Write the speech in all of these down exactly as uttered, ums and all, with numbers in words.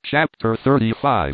Chapter thirty-five.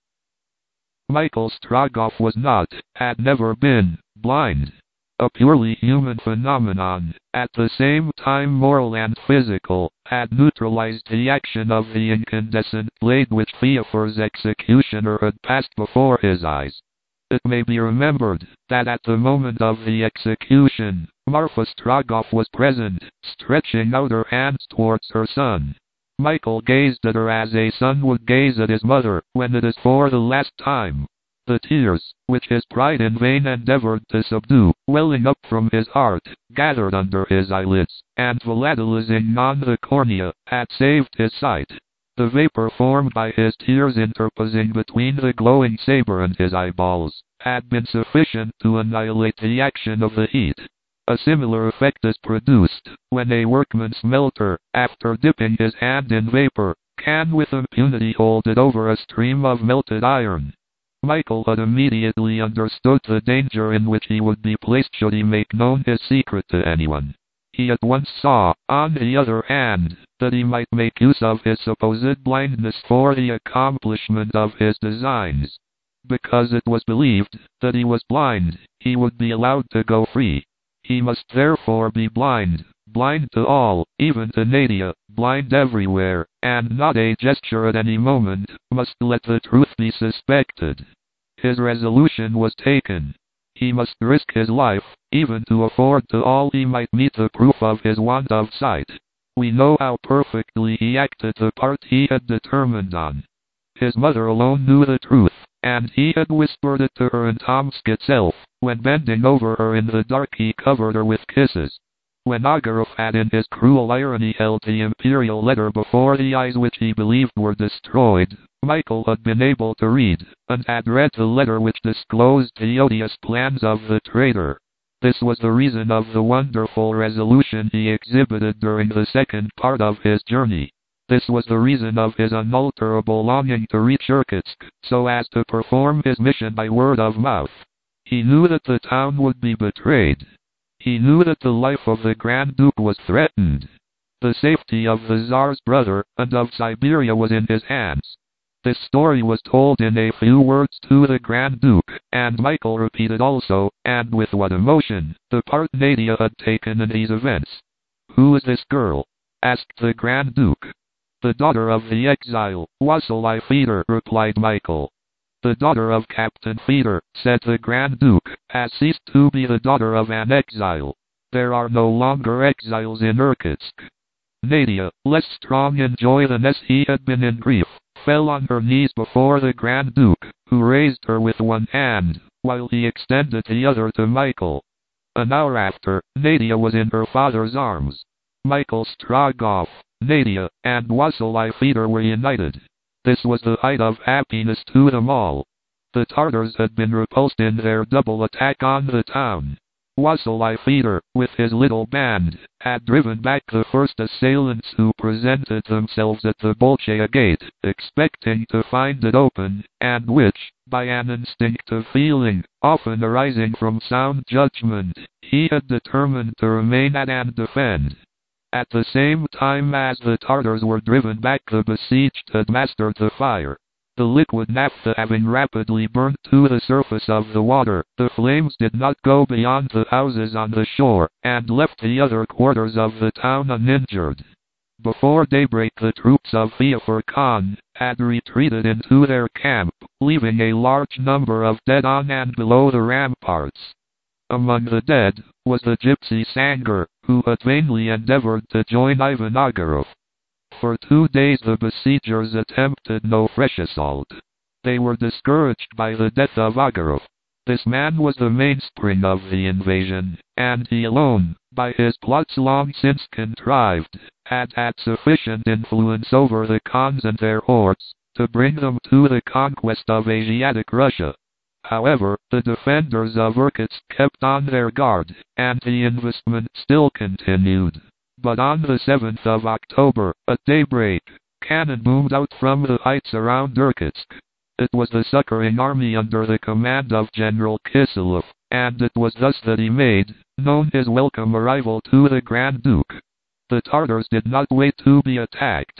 Michael Strogoff was not, had never been, blind. A purely human phenomenon, at the same time moral and physical, had neutralized the action of the incandescent blade which Theophor's executioner had passed before his eyes. It may be remembered that at the moment of the execution, Marfa Strogoff was present, stretching out her hands towards her son. Michael gazed at her as a son would gaze at his mother when it is for the last time. The tears, which his pride in vain endeavored to subdue, welling up from his heart, gathered under his eyelids, and volatilizing on the cornea, had saved his sight. The vapor formed by his tears interposing between the glowing saber and his eyeballs, had been sufficient to annihilate the action of the heat. A similar effect is produced when a workman's smelter, after dipping his hand in vapor, can with impunity hold it over a stream of melted iron. Michael had immediately understood the danger in which he would be placed should he make known his secret to anyone. He at once saw, on the other hand, that he might make use of his supposed blindness for the accomplishment of his designs. Because it was believed that he was blind, he would be allowed to go free. He must therefore be blind, blind to all, even to Nadia, blind everywhere, and not a gesture at any moment must let the truth be suspected. His resolution was taken. He must risk his life, even to afford to all he might meet the proof of his want of sight. We know how perfectly he acted the part he had determined on. His mother alone knew the truth, and he had whispered it to her in Tomsk itself. When bending over her in the dark he covered her with kisses. When Ogareff had in his cruel irony held the imperial letter before the eyes which he believed were destroyed, Michael had been able to read, and had read the letter which disclosed the odious plans of the traitor. This was the reason of the wonderful resolution he exhibited during the second part of his journey. This was the reason of his unalterable longing to reach Irkutsk, so as to perform his mission by word of mouth. He knew that the town would be betrayed. He knew that the life of the Grand Duke was threatened. The safety of the Tsar's brother and of Siberia was in his hands. This story was told in a few words to the Grand Duke, and Michael repeated also, and with what emotion, the part Nadia had taken in these events. "Who is this girl?" asked the Grand Duke. "The daughter of the exile, Wassily Fedor," replied Michael. "The daughter of Captain Fedor," said the Grand Duke, "has ceased to be the daughter of an exile. There are no longer exiles in Irkutsk." Nadia, less strong in joy than as he had been in grief, fell on her knees before the Grand Duke, who raised her with one hand, while he extended the other to Michael. An hour after, Nadia was in her father's arms. Michael Strogoff, Nadia, and Wassily Fedor were united. This was the height of happiness to them all. The Tartars had been repulsed in their double attack on the town. Wassily Fedor, with his little band, had driven back the first assailants who presented themselves at the Bolshaya gate, expecting to find it open, and which, by an instinctive feeling, often arising from sound judgment, he had determined to remain at and defend. At the same time as the Tartars were driven back, the besieged had mastered the fire. The liquid naphtha having rapidly burnt to the surface of the water, the flames did not go beyond the houses on the shore, and left the other quarters of the town uninjured. Before daybreak the troops of Theophor Khan had retreated into their camp, leaving a large number of dead on and below the ramparts. Among the dead was the gypsy Sanger, who had vainly endeavored to join Ivan Ogareff. For two days the besiegers attempted no fresh assault. They were discouraged by the death of Ogareff. This man was the mainspring of the invasion, and he alone, by his plots long since contrived, had had sufficient influence over the Khans and their hordes, to bring them to the conquest of Asiatic Russia. However, the defenders of Irkutsk kept on their guard, and the investment still continued. But on the seventh of October, at daybreak, cannon boomed out from the heights around Irkutsk. It was the succoring army under the command of General Kiselov, and it was thus that he made known his welcome arrival to the Grand Duke. The Tartars did not wait to be attacked.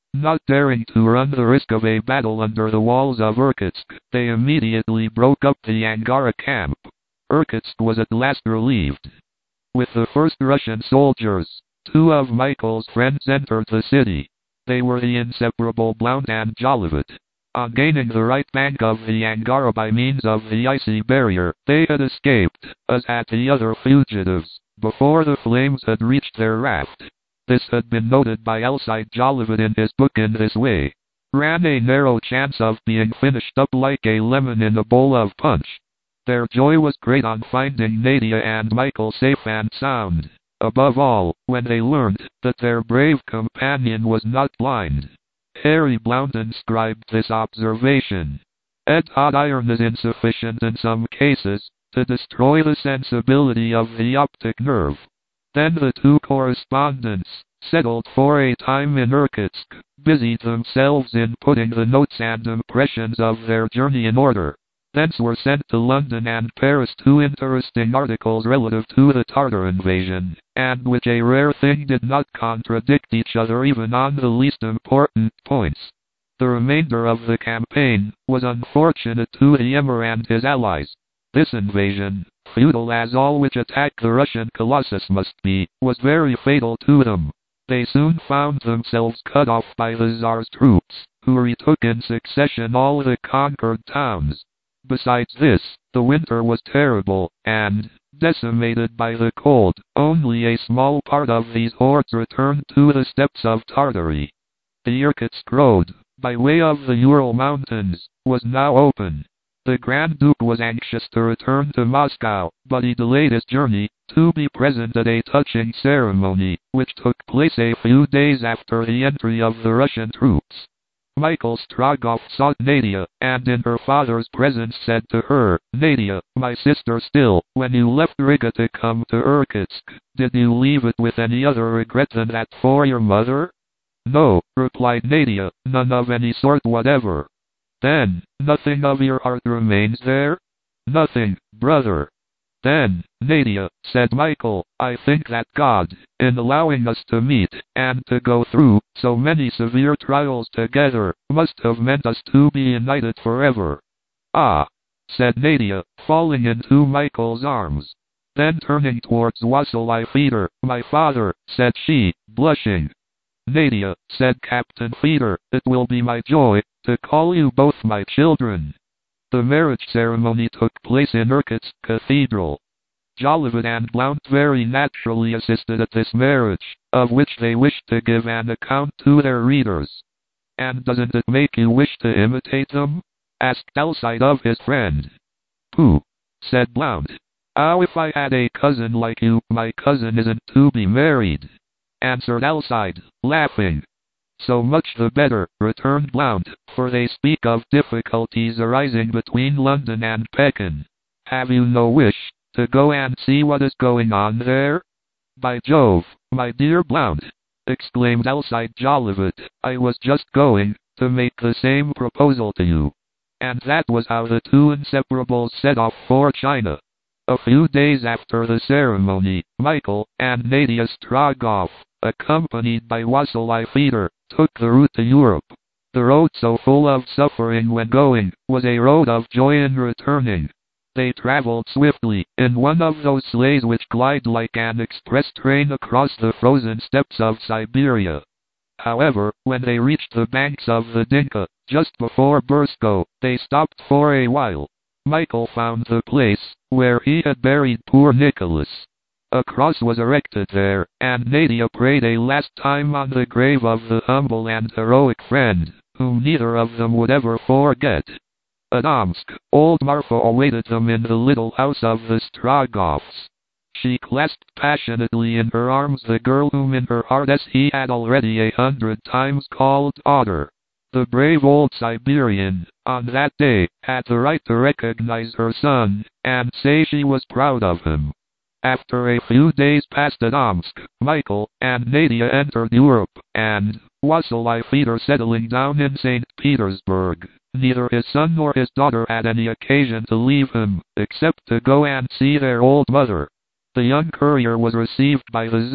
Not daring to run the risk of a battle under the walls of Irkutsk, they immediately broke up the Angara camp. Irkutsk was at last relieved. With the first Russian soldiers, two of Michael's friends entered the city. They were the inseparable Blount and Jolivet. On gaining the right bank of the Angara by means of the icy barrier, they had escaped, as had the other fugitives, before the flames had reached their raft. This had been noted by Alcide Jolivet in his book in this way. Ran a narrow chance of being finished up like a lemon in a bowl of punch. Their joy was great on finding Nadia and Michael safe and sound. Above all, when they learned that their brave companion was not blind. Harry Blount inscribed this observation. Red hot iron is insufficient in some cases to destroy the sensibility of the optic nerve. Then the two correspondents, settled for a time in Irkutsk, busied themselves in putting the notes and impressions of their journey in order. Thence were sent to London and Paris two interesting articles relative to the Tartar invasion, and which a rare thing did not contradict each other even on the least important points. The remainder of the campaign was unfortunate to the Emir and his allies. This invasion, futile as all which attack the Russian colossus must be, was very fatal to them. They soon found themselves cut off by the Tsar's troops, who retook in succession all the conquered towns. Besides this, the winter was terrible, and, decimated by the cold, only a small part of these hordes returned to the steppes of Tartary. The Irkutsk road, by way of the Ural Mountains, was now open. The Grand Duke was anxious to return to Moscow, but he delayed his journey, to be present at a touching ceremony, which took place a few days after the entry of the Russian troops. Michael Strogoff sought Nadia, and in her father's presence said to her, "Nadia, my sister still, when you left Riga to come to Irkutsk, did you leave it with any other regret than that for your mother?" "No," replied Nadia, "none of any sort whatever." "Then, nothing of your heart remains there?" "Nothing, brother." "Then, Nadia," said Michael, "I think that God, in allowing us to meet, and to go through so many severe trials together, must have meant us to be united forever." "Ah," said Nadia, falling into Michael's arms. Then turning towards Wassily Fedor, "My father," said she, blushing. "Nadia," said Captain Fedor, "it will be my joy to call you both my children." The marriage ceremony took place in Irkutsk Cathedral. Jolivet and Blount very naturally assisted at this marriage, of which they wished to give an account to their readers. "And doesn't it make you wish to imitate them?" asked Alcide of his friend. "Pooh," said Blount. "Oh, if I had a cousin like you." "My cousin isn't to be married," answered Alcide, laughing. "So much the better," returned Blount, "for they speak of difficulties arising between London and Pekin. Have you no wish to go and see what is going on there?" "By Jove, my dear Blount," exclaimed Alcide Jolivet, "I was just going to make the same proposal to you." And that was how the two inseparables set off for China. A few days after the ceremony, Michael and Nadia Strogoff, accompanied by Wassily Fedor, took the route to Europe. The road, so full of suffering when going, was a road of joy in returning. They traveled swiftly, in one of those sleighs which glide like an express train across the frozen steppes of Siberia. However, when they reached the banks of the Dinka, just before Bursko, they stopped for a while. Michael found the place where he had buried poor Nicholas. A cross was erected there, and Nadia prayed a last time on the grave of the humble and heroic friend, whom neither of them would ever forget. At Omsk, old Marfa awaited them in the little house of the Strogoffs. She clasped passionately in her arms the girl whom in her heart as he had already a hundred times called daughter. The brave old Siberian, on that day, had the right to recognize her son, and say she was proud of him. After a few days passed at Omsk, Michael and Nadia entered Europe, and, Wassily Fedor settling down in Saint Petersburg, neither his son nor his daughter had any occasion to leave him, except to go and see their old mother. The young courier was received by the Tsar,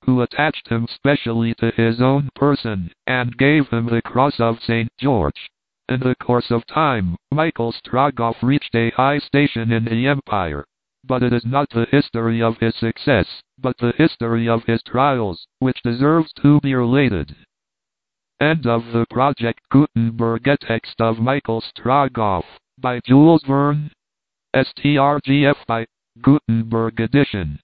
who attached him specially to his own person, and gave him the Cross of Saint George. In the course of time, Michael Strogoff reached a high station in the empire. But it is not the history of his success, but the history of his trials, which deserves to be related. End of the Project Gutenberg, a text of Michael Strogoff, by Jules Verne. S T R G F by Gutenberg Edition.